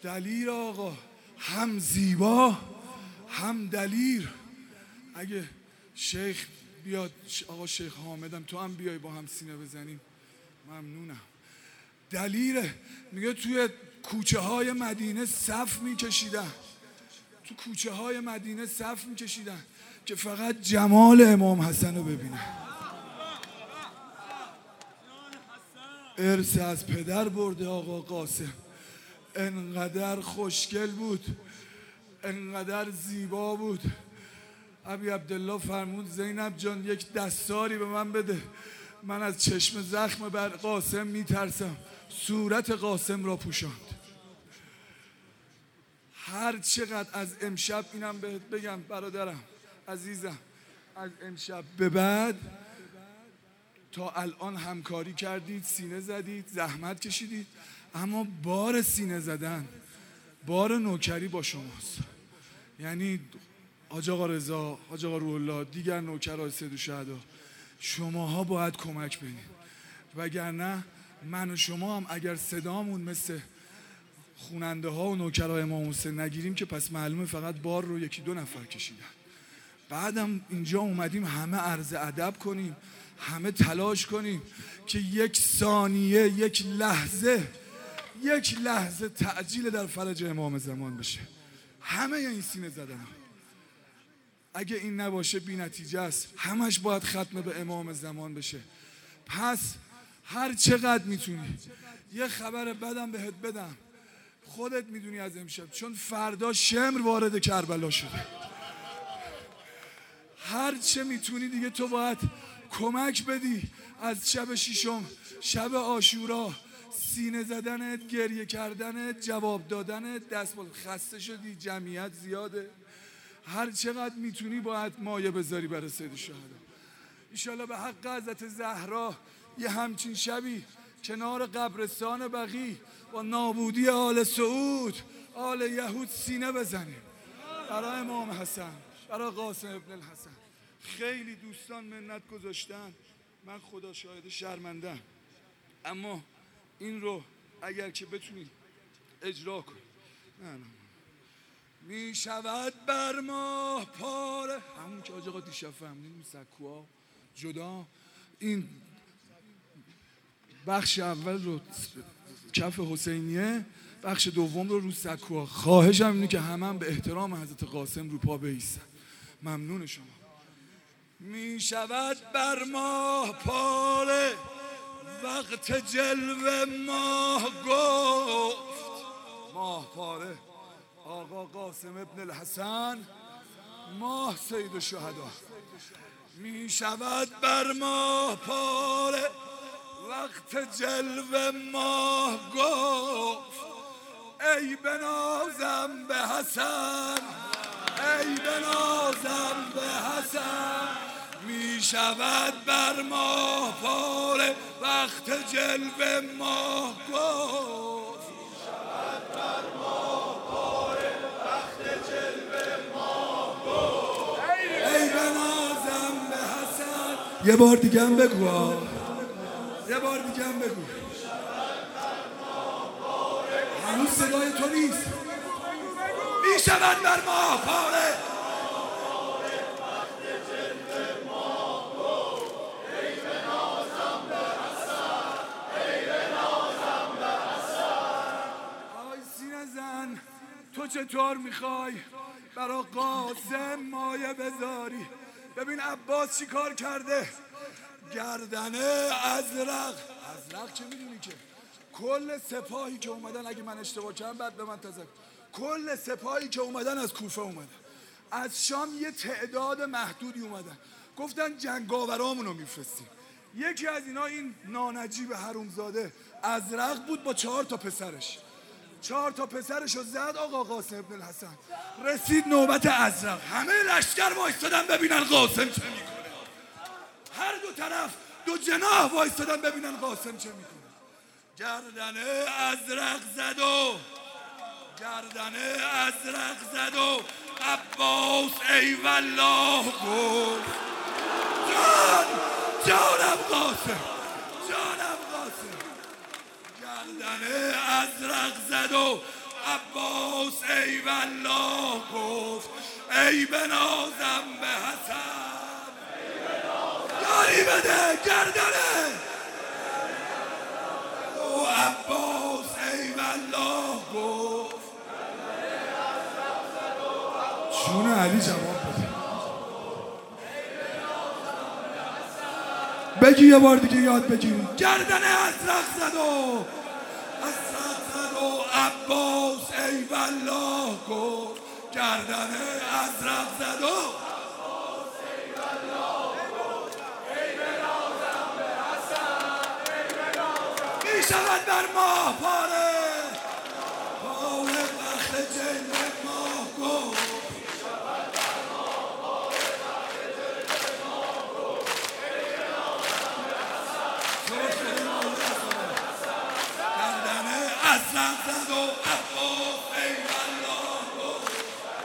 دلیر آقا، هم زیبا هم دلیر. اگه شیخ بیاد، آقا شیخ حامدم تو هم بیای با هم سینه بزنیم ممنونم. دلیره، میگه توی کوچه های مدینه صف میکشیدن، تو کوچه های مدینه صف میکشیدن که فقط جمال امام حسن رو ببینن. ارث از پدر برده آقا قاسم، انقدر خوشگل بود، انقدر زیبا بود. ابی عبدالله فرمود زینب جان یک دستاری به من بده، من از چشم زخم بر قاسم میترسم. صورت قاسم را پوشاند. هر چقدر از امشب، اینم بهت بگم برادرم عزیزم، از امشب به بعد تا الان همکاری کردید، سینه زدید، زحمت کشیدید، اما بار سینه زدن، بار نوکری با شماست. یعنی حاج آقا رضا، حاج آقا روح الله، دیگر نوکرای سید الشهدا، شماها باید کمک بدید، وگرنه من و شما هم اگر صدامون مثل خوننده ها و نوکرای امام حسین نگیریم که پس معلومه فقط بار رو یکی دو نفر کشیدن. بعدم اینجا اومدیم همه عرض ادب کنیم، همه تلاش کنیم که یک ثانیه، یک لحظه تعجیل در فرج امام زمان بشه. همه این سینه زدن ها. اگه این نباشه بی نتیجه است. همش باید ختم به امام زمان بشه. پس هر چقدر میتونی یه خبر بدم بهت بدم، خودت میدونی از امشب، چون فردا شمر وارد کربلا شده. هر چه میتونی دیگه تو باید کمک بدی. از شب ششم، شب عاشورا، سینه زدنت، گریه کردنت، جواب دادنت، دستمال. خسته شدی، جمعیت زیاده، هر چقدر میتونی باید مایه بذاری برای سید الشهدا. انشالله به حق حضرت زهرا یه همچین شبی کنار قبرستان بقیع با نابودی آل سعود، آل یهود سینه بزنیم برای امام حسن، برای قاسم ابن الحسن. خیلی دوستان منت گذاشتن، من خدا شاهد شرمندم، اما این رو اگر که بتونید اجرا کنید. نه می شود بر ماه پاره، همون که آقا دیشب فهمیدیم سکوها جدا. این بخش اول رو کف حسینیه، بخش دوم رو سکوها. خواهشم اینه که همه به احترام حضرت قاسم رو پا بایستن. ممنون شما. می شود بر ماه پاره، وقت جلوه ماه گفت. ماه پاره آقا قاسم ابن الحسن، ماه سید الشهدا. می شود بر ماه پاره، وقت جلوه ماه گفت. ای بنازم به حسن، ای بنازم به حسن. می شود بر ماه پاره، وقت جلوه ماه گفت. می شود بر ماه پاره، وقت جلوه ماه گفت. ای بنازم به حسن. یه بار دیگه هم بگو، یه بار دیگه هم بگو. هنوز صدای تو نیست. می شود بر ماه پاره، وقت جلوه ماه گفت. ای بنازم به حسن، ای بنازم به حسن. آی سینه زن، تو چطور میخوای برا قاسم مایه بذاری؟ ببین عباس چی کار کرده. گردنه ازرق چه میدونی که کل سپاهی که اومدن، اگه من اشتباه کردم بعد به من تذکر، کل سپاهی که اومدن از کوفه اومدن، از شام یه تعداد محدودی اومدن، گفتن جنگاورامونو میفرستیم. یکی از اینا این نانجیب حرومزاده ازرق بود با 4 تا پسرش. 4 تا پسرشو زد آقا قاسم ابن الحسن. رسید نوبت ازرق، همه لشکر وایستادن ببینن قاسم چه میکنه. هر دو طرف دو جناح وایستادن ببینن قاسم چه میکنه. گردنه ازرق زد و عباس ای والله گفت. جانم قاسم. گردنه ازرق زد و عباس ای والله گفت ای بنازم به حسن یاری بده گردنه او عباس ای والله گفت چون علی جواب بده بگی یه بار دیگه یاد بگیری گردنه ازرق زد و عباس ای والله گفت گردنه ازرق زد و می شود بر ماه پاره پاره وقت جلد ماه گفت گردنه ازرق زد و عباس ای والله گفت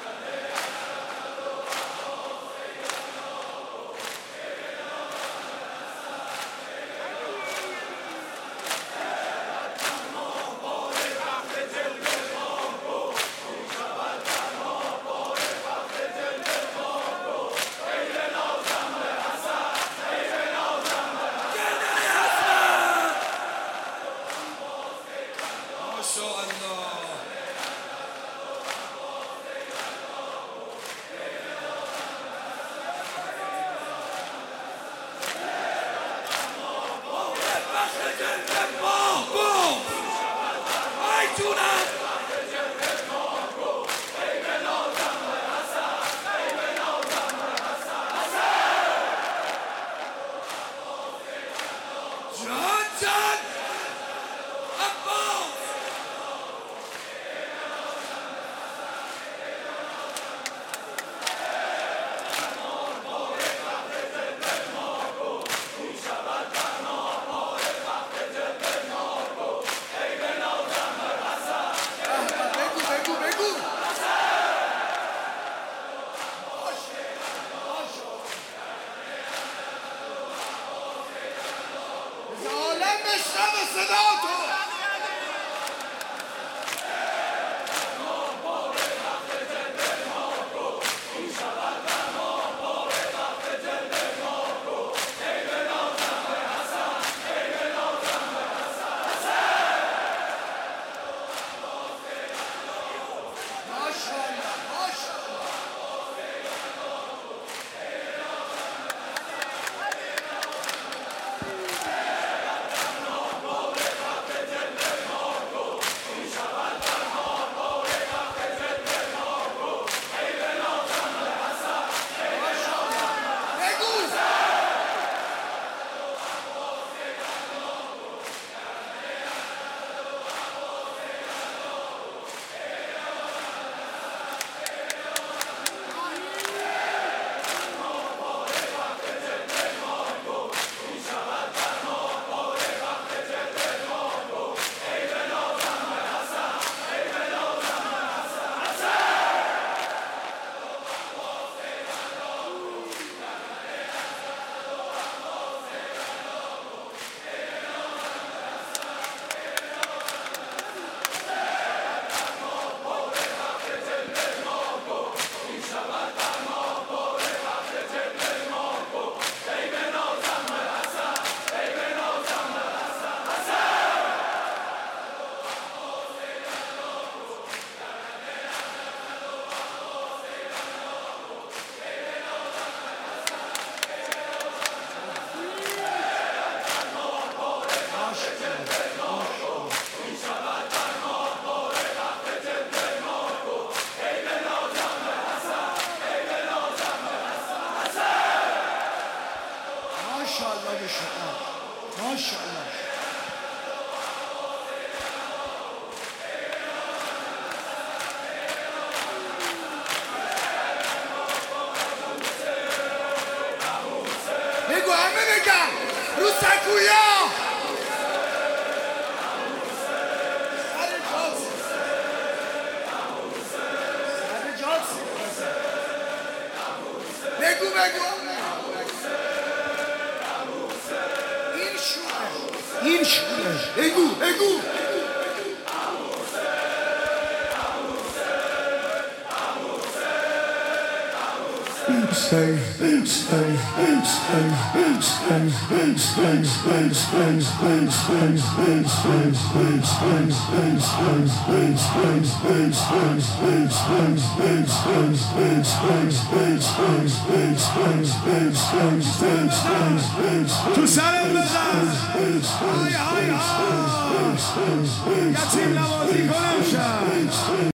ماشاءالله. بگو همه بگم رو سکویا بگو این شوره بگو تو سرت بزن های های ها یتیم نوازی کنم شد